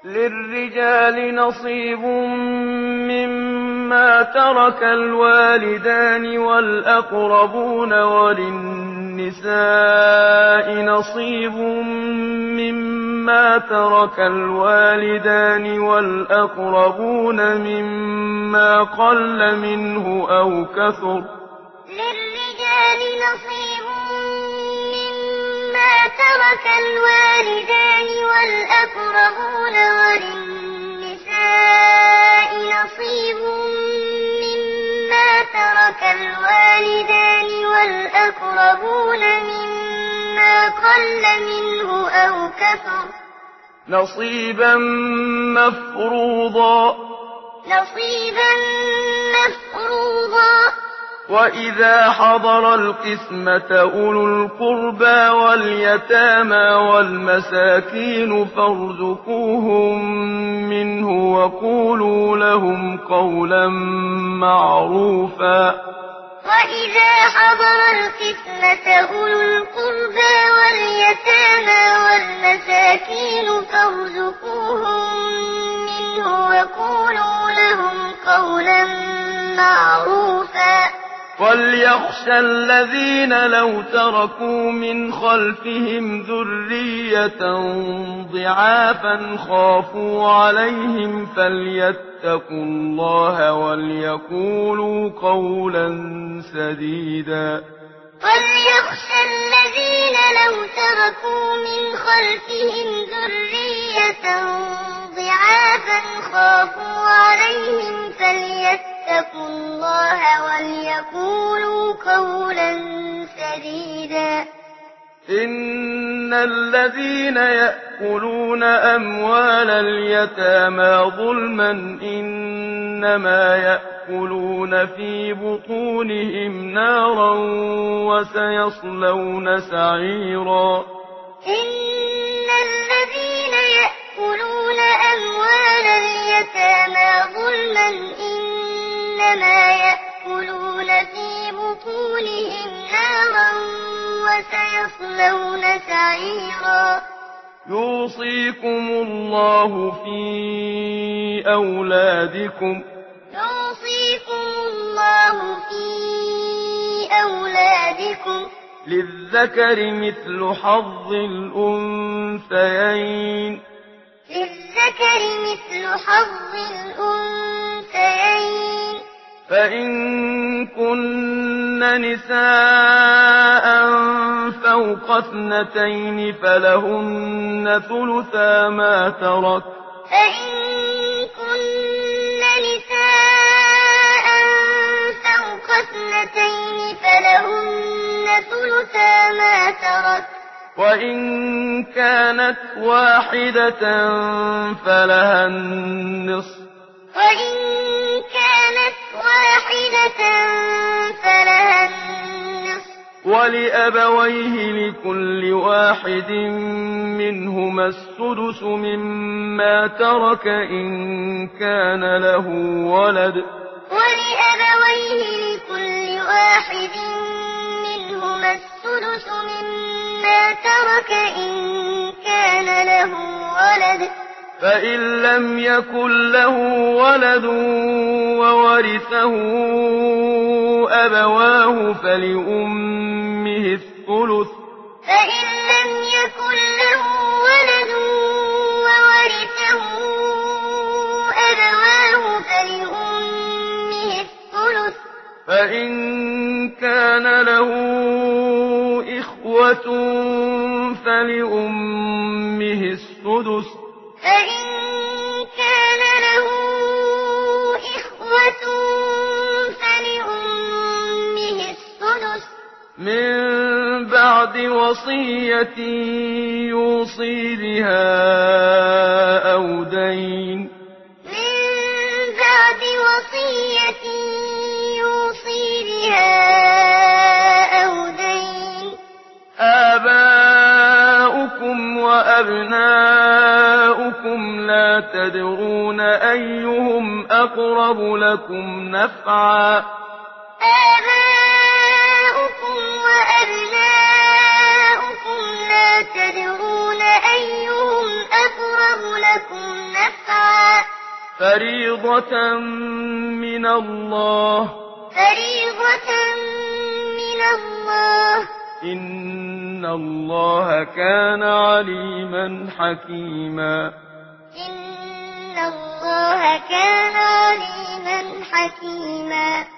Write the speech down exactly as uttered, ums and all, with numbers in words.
للرجال نصيب مما ترك الوالدان والأقربون وللنساء نصيب مما ترك الوالدان والأقربون مما قل منه أو كثر. للرجال نصيب مما ترك الوالدان والأقربون وللنساء نصيب مما ترك الوالدان والأقربون مما قل منه أو كثر. نصيبا مفروضا. نصيبا مفروضا. وإذا حضر القسمة أولو القربى واليتامى والمساكين فارزقوهم منه وقولوا لهم قولا معروفا. وإذا حضر القسمة أولو القربى واليتامى والمساكين فارزقوهم منه وقولوا لهم قولا معروفا. وليخشى الذين لو تركوا من خلفهم ذرية ضعافا خافوا عليهم فليتقوا الله وليقولوا قولا سديدا. وليخشى الذين لو تركوا من خلفهم ذرية ضعافا خافوا عليهم فليتقوا الله وليقولوا قولا سديدا. إن الذين يأكلون أموال اليتامى ظلما إنما يأكلون في بطونهم نارا وسيصلون سعيرا. إن الذين يأكلون أموال اليتامى ظلما إنما يأكلون في بطونهم نارا وسيصلون سعيرا. يوصيكم الله في أولادكم. يوصيكم الله في أولادكم. للذكر مثل حظ الأنثيين. للذكر مثل حظ الأنثيين. فإن كن نساء فوق اثنتين فلهن ثلثا ما ترك. فإن كن نساء فوق اثنتين فلهن ثلثا ما ترك. وإن كانت واحدة فلها النصف. وإن كانت واحدة فلها النصف. ولأبويه لكل واحد منهما السدس مما ترك إن كان له ولد. ولأبويه لكل واحد منهما السدس مما ترك إن كان له ولد. فإن لم يكن له ولد وورثه أبواه فلأمه الثلث. فإن لم يكن له ولد وورثه أبواه فلأمه الثلث. فإن كان له إخوة فلأمه السدس. فإن كان له إخوة فلأمه السدس. من بعد وصية يوصي بها أو دين. من بعد وصية يوصي بها أو دين. آباؤكم وأبناؤكم لا تدرون أيهم أقرب لكم نفعا. آباؤكم وأبناؤكم لا تدرون أيهم أقرب لكم نفعا فريضة من الله فريضة من الله إن الله كان عليما حكيما إن الله كان عليما حكيما